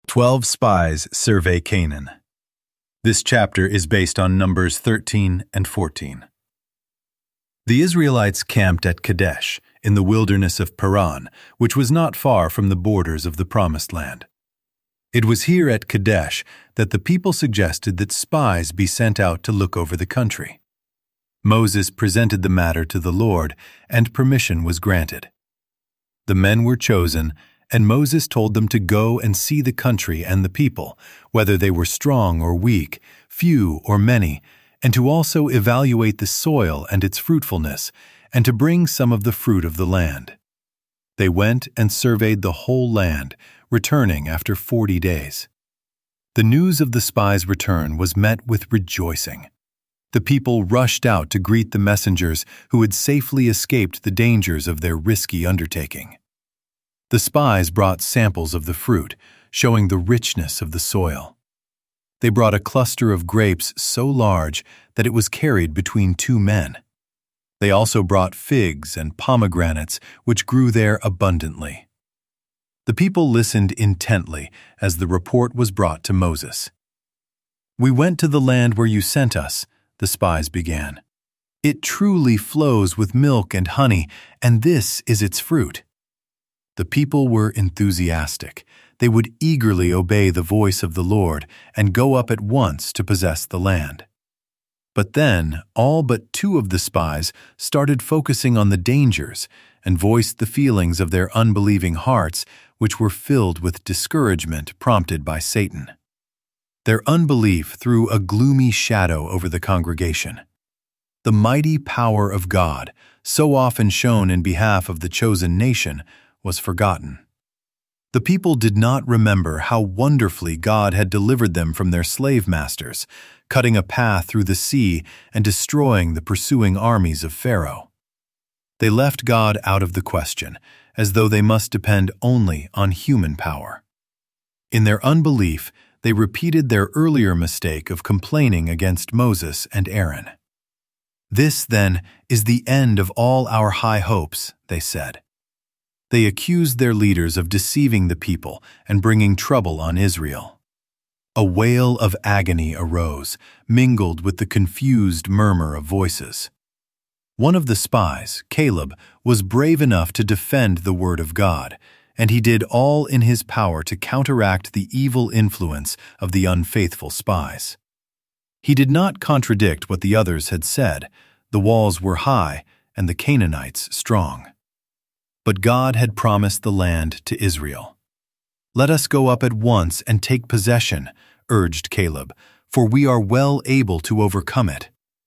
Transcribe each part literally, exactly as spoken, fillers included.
Twelve spies survey Canaan. This chapter is based on Numbers thirteen and fourteen. The Israelites camped at Kadesh, in the wilderness of Paran, which was not far from the borders of the Promised Land. It was here at Kadesh that the people suggested that spies be sent out to look over the country. Moses presented the matter to the Lord, and permission was granted. The men were chosen, and Moses told them to go and see the country and the people, whether they were strong or weak, few or many, and to also evaluate the soil and its fruitfulness, and to bring some of the fruit of the land. They went and surveyed the whole land, returning after forty days. The news of the spies' return was met with rejoicing. The people rushed out to greet the messengers who had safely escaped the dangers of their risky undertaking. The spies brought samples of the fruit, showing the richness of the soil. They brought a cluster of grapes so large that it was carried between two men. They also brought figs and pomegranates, which grew there abundantly. The people listened intently as the report was brought to Moses. "We went to the land where you sent us," the spies began. "It truly flows with milk and honey, and this is its fruit." The people were enthusiastic. They would eagerly obey the voice of the Lord and go up at once to possess the land. But then, all but two of the spies started focusing on the dangers and voiced the feelings of their unbelieving hearts, which were filled with discouragement prompted by Satan. Their unbelief threw a gloomy shadow over the congregation. The mighty power of God, so often shown in behalf of the chosen nation, was forgotten. The people did not remember how wonderfully God had delivered them from their slave masters, cutting a path through the sea and destroying the pursuing armies of Pharaoh. They left God out of the question, as though they must depend only on human power. In their unbelief, they repeated their earlier mistake of complaining against Moses and Aaron. "This, then, is the end of all our high hopes," they said. They accused their leaders of deceiving the people and bringing trouble on Israel. A wail of agony arose, mingled with the confused murmur of voices. One of the spies, Caleb, was brave enough to defend the word of God, and he did all in his power to counteract the evil influence of the unfaithful spies. He did not contradict what the others had said. The walls were high and the Canaanites strong. But God had promised the land to Israel. "Let us go up at once and take possession," urged Caleb, "for we are well able to overcome it."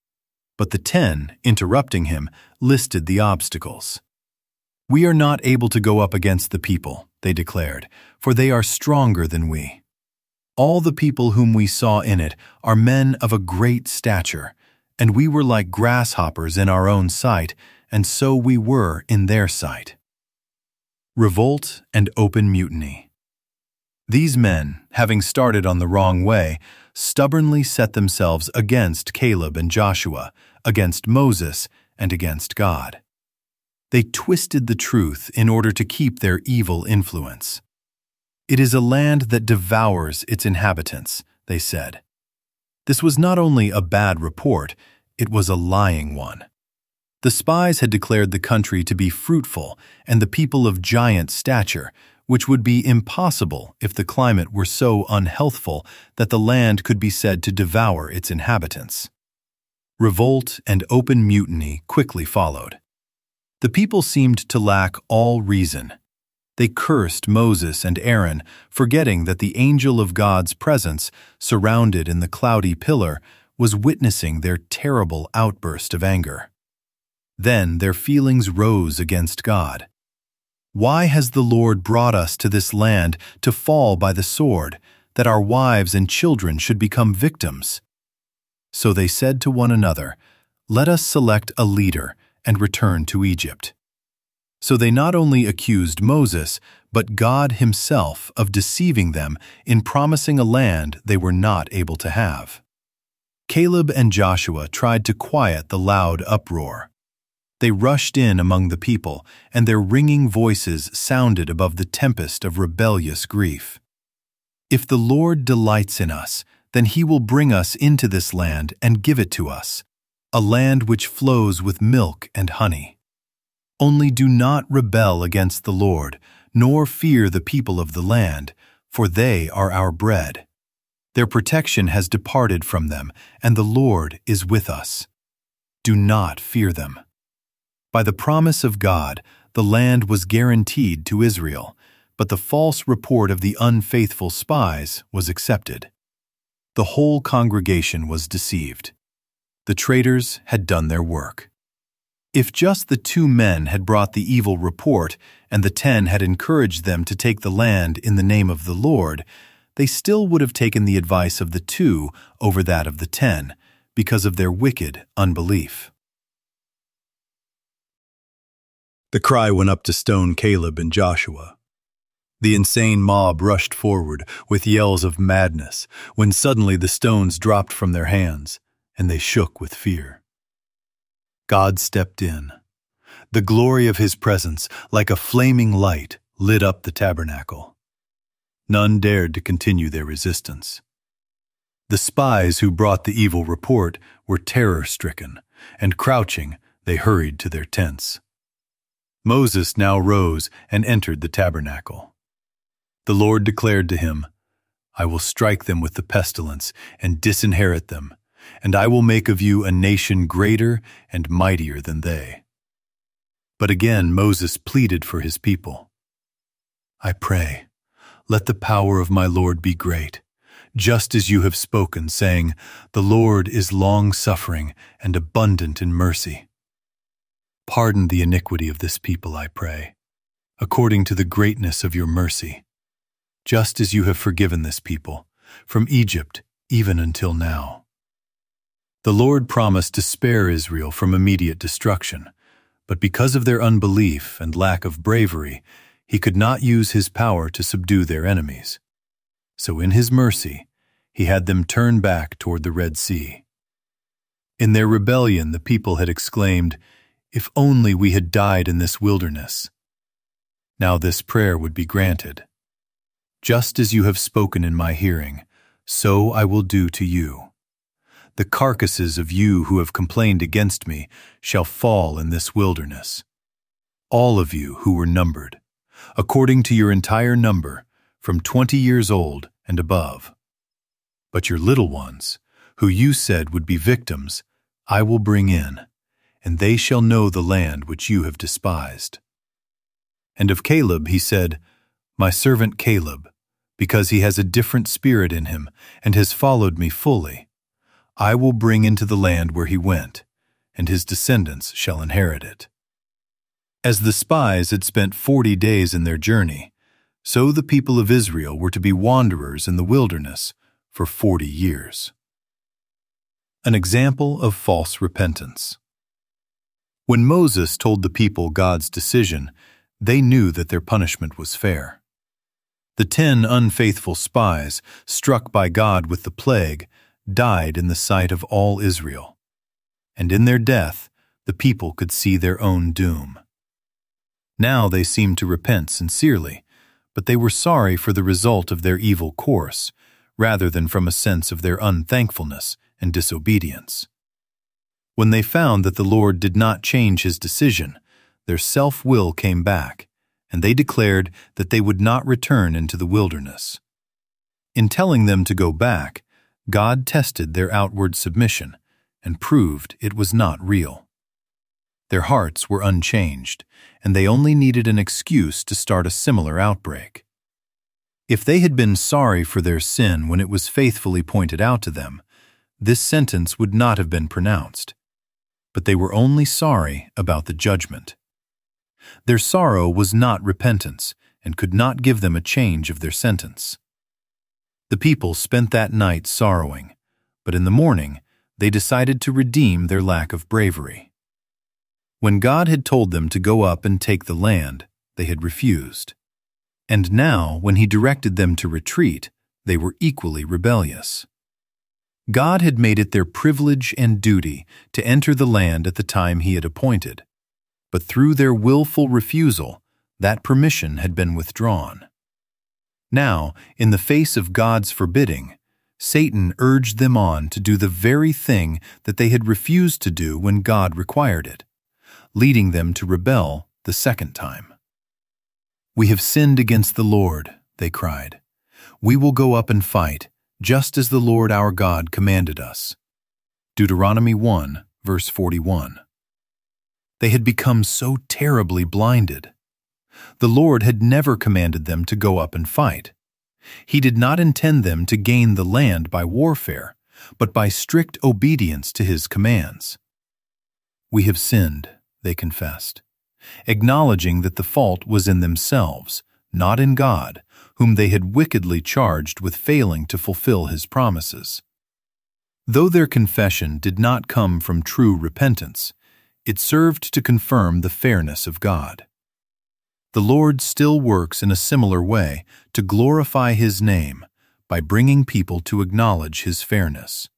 But the ten, interrupting him, listed the obstacles. "We are not able to go up against the people," they declared, "for they are stronger than we. All the people whom we saw in it are men of a great stature, and we were like grasshoppers in our own sight, and so we were in their sight." Revolt and open mutiny. These men, having started on the wrong way, stubbornly set themselves against Caleb and Joshua, against Moses, and against God. They twisted the truth in order to keep their evil influence. "It is a land that devours its inhabitants," they said. This was not only a bad report, it was a lying one. The spies had declared the country to be fruitful and the people of giant stature, which would be impossible if the climate were so unhealthful that the land could be said to devour its inhabitants. Revolt and open mutiny quickly followed. The people seemed to lack all reason. They cursed Moses and Aaron, forgetting that the angel of God's presence, surrounded in the cloudy pillar, was witnessing their terrible outburst of anger. Then their feelings rose against God. "Why has the Lord brought us to this land to fall by the sword, that our wives and children should become victims?" So they said to one another, "Let us select a leader and return to Egypt." So they not only accused Moses, but God himself of deceiving them in promising a land they were not able to have. Caleb and Joshua tried to quiet the loud uproar. They rushed in among the people, and their ringing voices sounded above the tempest of rebellious grief. If the Lord delights in us, then he will bring us into this land and give it to us, a land which flows with milk and honey. Only do not rebel against the Lord, nor fear the people of the land, for they are our bread. Their protection has departed from them, and the Lord is with us. Do not fear them. By the promise of God, the land was guaranteed to Israel, but the false report of the unfaithful spies was accepted. The whole congregation was deceived. The traitors had done their work. If just the two men had brought the evil report and the ten had encouraged them to take the land in the name of the Lord, they still would have taken the advice of the two over that of the ten, because of their wicked unbelief. The cry went up to stone Caleb and Joshua. The insane mob rushed forward with yells of madness when suddenly the stones dropped from their hands, and they shook with fear. God stepped in. The glory of his presence, like a flaming light, lit up the tabernacle. None dared to continue their resistance. The spies who brought the evil report were terror-stricken, and crouching, they hurried to their tents. Moses now rose and entered the tabernacle. The Lord declared to him, "I will strike them with the pestilence and disinherit them, and I will make of you a nation greater and mightier than they." But again Moses pleaded for his people. "I pray, let the power of my Lord be great, just as you have spoken, saying, 'The Lord is long-suffering and abundant in mercy.' Pardon the iniquity of this people, I pray, according to the greatness of your mercy, just as you have forgiven this people, from Egypt even until now." The Lord promised to spare Israel from immediate destruction, but because of their unbelief and lack of bravery, he could not use his power to subdue their enemies. So in his mercy, he had them turn back toward the Red Sea. In their rebellion, the people had exclaimed, "If only we had died in this wilderness." Now this prayer would be granted. "Just as you have spoken in my hearing, so I will do to you. The carcasses of you who have complained against me shall fall in this wilderness. All of you who were numbered, according to your entire number, from twenty years old and above. But your little ones, who you said would be victims, I will bring in, and they shall know the land which you have despised." And of Caleb he said, "My servant Caleb, because he has a different spirit in him and has followed me fully, I will bring into the land where he went, and his descendants shall inherit it." As the spies had spent forty days in their journey, so the people of Israel were to be wanderers in the wilderness for forty years. An example of false repentance. When Moses told the people God's decision, they knew that their punishment was fair. The ten unfaithful spies, struck by God with the plague, died in the sight of all Israel, and in their death the people could see their own doom. Now they seemed to repent sincerely, but they were sorry for the result of their evil course, rather than from a sense of their unthankfulness and disobedience. When they found that the Lord did not change his decision, their self-will came back, and they declared that they would not return into the wilderness. In telling them to go back, God tested their outward submission and proved it was not real. Their hearts were unchanged, and they only needed an excuse to start a similar outbreak. If they had been sorry for their sin when it was faithfully pointed out to them, this sentence would not have been pronounced. But they were only sorry about the judgment. Their sorrow was not repentance and could not give them a change of their sentence. The people spent that night sorrowing, but in the morning they decided to redeem their lack of bravery. When God had told them to go up and take the land, they had refused. And now, when he directed them to retreat, they were equally rebellious. God had made it their privilege and duty to enter the land at the time he had appointed, but through their willful refusal, that permission had been withdrawn. Now, in the face of God's forbidding, Satan urged them on to do the very thing that they had refused to do when God required it, leading them to rebel the second time. "We have sinned against the Lord," they cried. "We will go up and fight, just as the Lord our God commanded us." Deuteronomy one, verse forty-one. They had become so terribly blinded. The Lord had never commanded them to go up and fight. He did not intend them to gain the land by warfare, but by strict obedience to His commands. "We have sinned," they confessed, acknowledging that the fault was in themselves, not in God, whom they had wickedly charged with failing to fulfill His promises. Though their confession did not come from true repentance, it served to confirm the fairness of God. The Lord still works in a similar way to glorify His name by bringing people to acknowledge His fairness.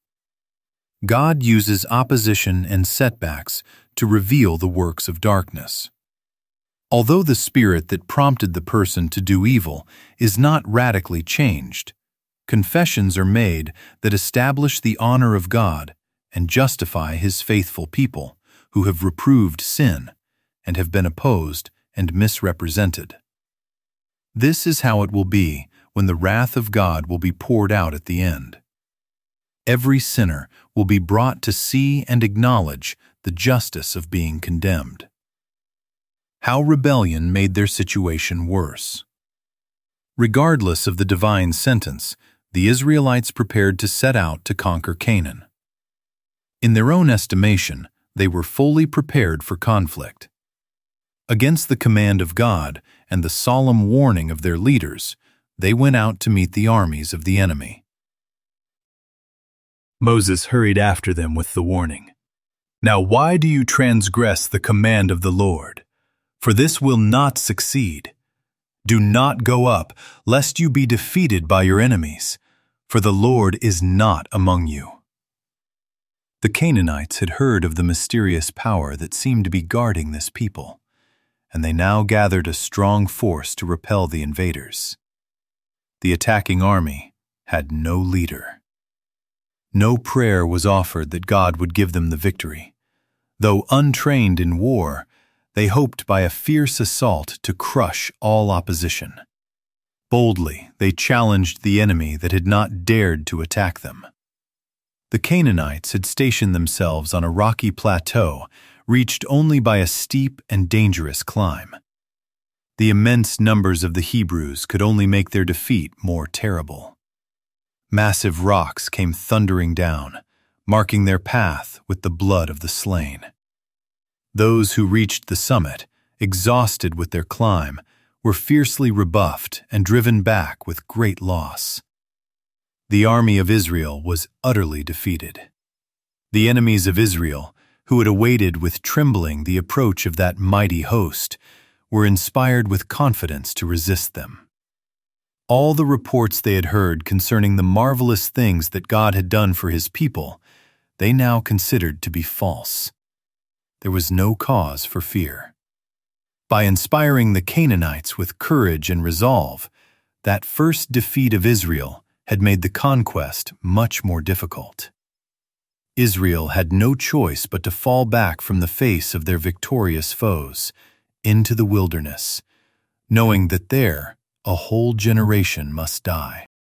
God uses opposition and setbacks to reveal the works of darkness. Although the spirit that prompted the person to do evil is not radically changed, confessions are made that establish the honor of God and justify His faithful people who have reproved sin and have been opposed and misrepresented. This is how it will be when the wrath of God will be poured out at the end. Every sinner will be brought to see and acknowledge the justice of being condemned. How rebellion made their situation worse. Regardless of the divine sentence, the Israelites prepared to set out to conquer Canaan. In their own estimation, they were fully prepared for conflict. Against the command of God and the solemn warning of their leaders, they went out to meet the armies of the enemy. Moses hurried after them with the warning, "Now why do you transgress the command of the Lord? For this will not succeed. Do not go up, lest you be defeated by your enemies, for the Lord is not among you." The Canaanites had heard of the mysterious power that seemed to be guarding this people, and they now gathered a strong force to repel the invaders. The attacking army had no leader. No prayer was offered that God would give them the victory. Though untrained in war, they hoped by a fierce assault to crush all opposition. Boldly, they challenged the enemy that had not dared to attack them. The Canaanites had stationed themselves on a rocky plateau reached only by a steep and dangerous climb. The immense numbers of the Hebrews could only make their defeat more terrible. Massive rocks came thundering down, marking their path with the blood of the slain. Those who reached the summit, exhausted with their climb, were fiercely rebuffed and driven back with great loss. The army of Israel was utterly defeated. The enemies of Israel, who had awaited with trembling the approach of that mighty host, were inspired with confidence to resist them. All the reports they had heard concerning the marvelous things that God had done for His people, they now considered to be false. There was no cause for fear. By inspiring the Canaanites with courage and resolve, that first defeat of Israel had made the conquest much more difficult. Israel had no choice but to fall back from the face of their victorious foes into the wilderness, knowing that there a whole generation must die.